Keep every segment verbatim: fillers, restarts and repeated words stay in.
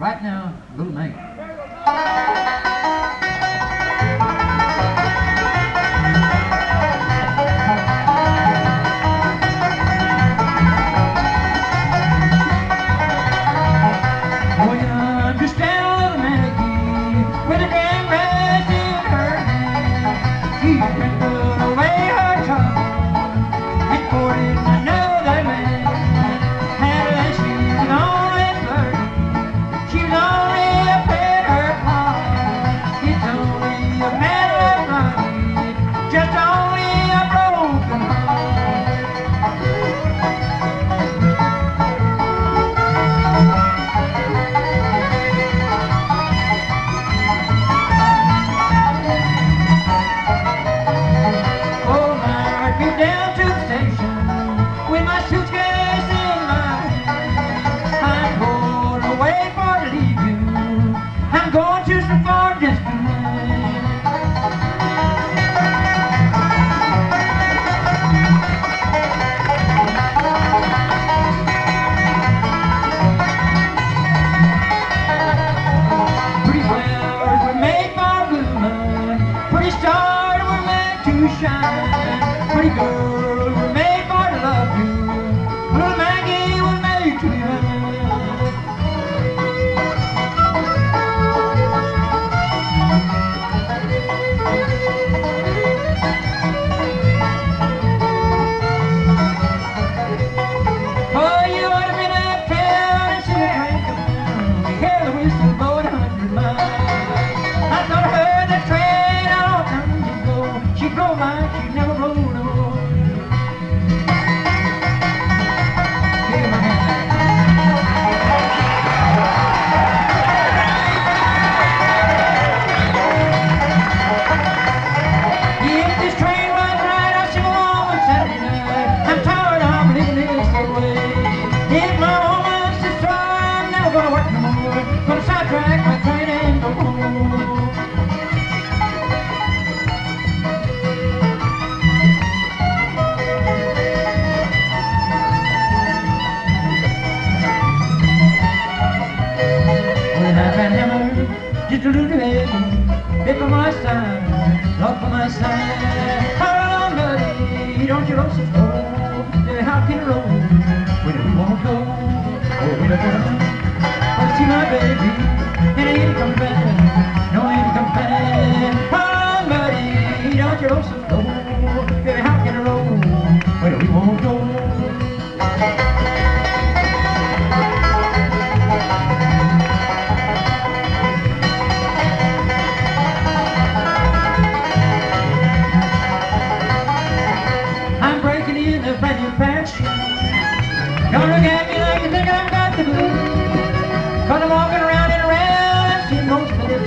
Right now, Little Maggie. Oh, you understand, Little Maggie, with a damn grass in her hand. She's been put away her trouble and courted another man. And she's only flirting, she's only a pet her paw. It's only a matter of money, just only a broken heart. With my suitcase in my hand, I'm going away for to leave you. I'm going to some far distant land. Pretty flowers were made for blooming, pretty stars were made to shine, pretty girls were made for to love you. Little Maggie was made to be mine. Oh, you ought to be uptown and see the train come down. Hear the whistle blow at a hundred miles. I thought I heard that train out on time ago. She drove like she never rode no more. Give my hand. If this train runs right, I'll sing along on Saturday night. I'm tired of living this way. If my woman's sister, I'm never gonna work no more. Gonna sidetrack my train and go home. When I've been hammered, just a little heavy, bit for my side, lock for my side. How long, buddy, don't you know so slow? Yeah, how can you roll when we won't go? Oh, we don't want to see my baby, and he ain't come back, no, he ain't come back. How long, buddy, don't you know so slow? Baby, how can you roll when we won't go? Don't look at me like you think I've got the blues, 'cause I'm walking around and around and see most of the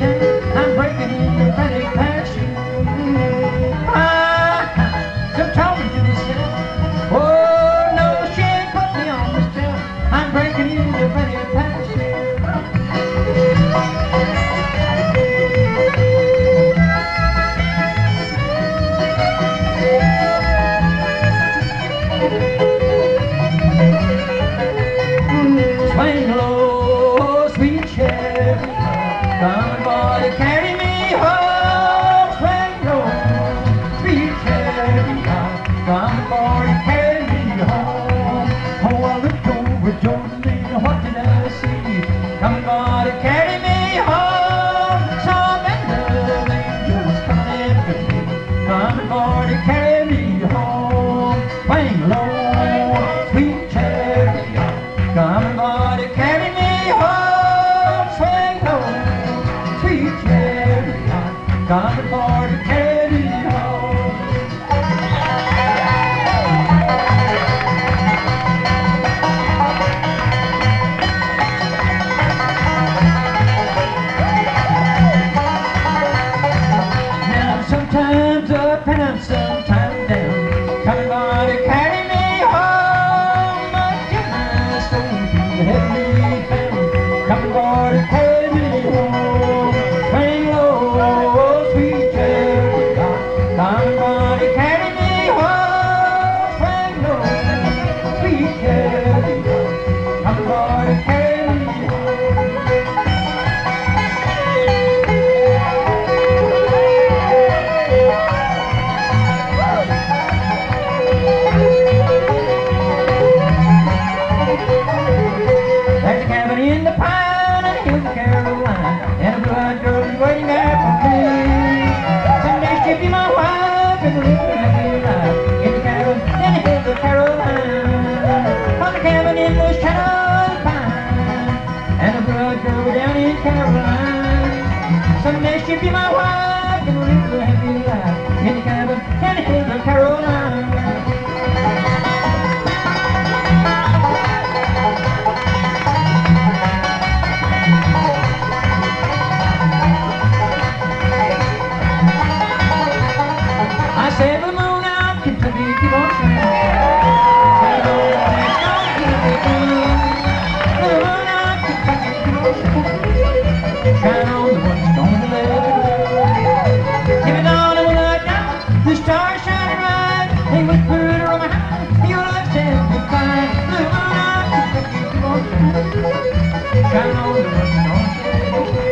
hills of Carolina, and a blue-eyed girl is waiting there for me. Someday she'll be my wife, and we'll live a happy life in the Carolina, in the hills of Carolina. On the cabin in the shadow of the pine, and a blue-eyed girl down in Carolina. Someday she'll be my wife, and we'll live a happy life in the cabin, in the hills of Carolina. Say the moon out, Kentucky, keep on shining. Say the moon out, Kentucky, keep on shining. Shine on the one that's gonna let it go. Give it on and light down, the stars shining bright. They whisper it around my house, your love says goodbye. The moon out, Kentucky, keep on shining. Shine on the one that's gonna let it go.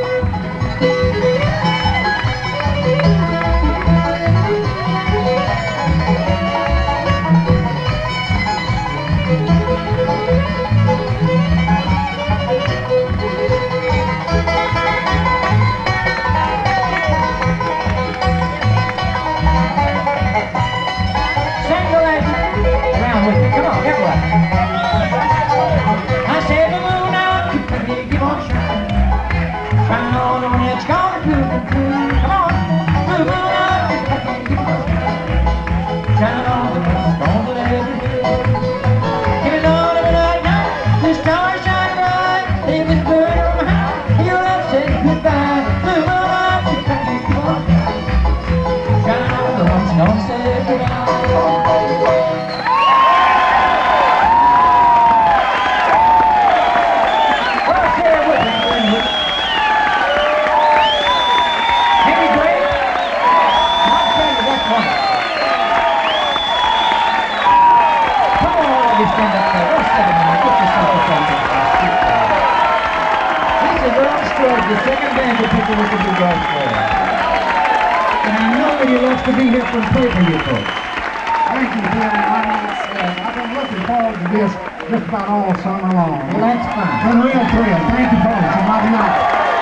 The second band to pick with the big rock for. And I know that he loves to be here and play for you folks. Thank you, Bill. Uh, I've been looking forward to this just about all summer long. Well, that's fine. Been real thrilled. Thank you, folks. And mighty nice.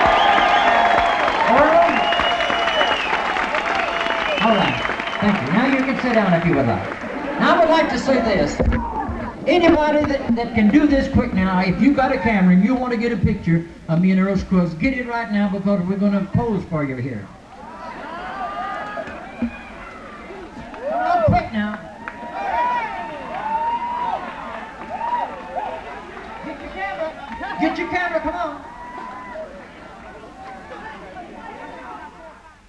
Earl? All right. Thank you. Now you can sit down if you would like. Now I would like to say this. Anybody that, that can do this quick now, if you got a camera and you want to get a picture of me and Earl Scruggs, get it right now because we're going to pose for you here. Come on, quick now. Get your camera. Get your camera, come on.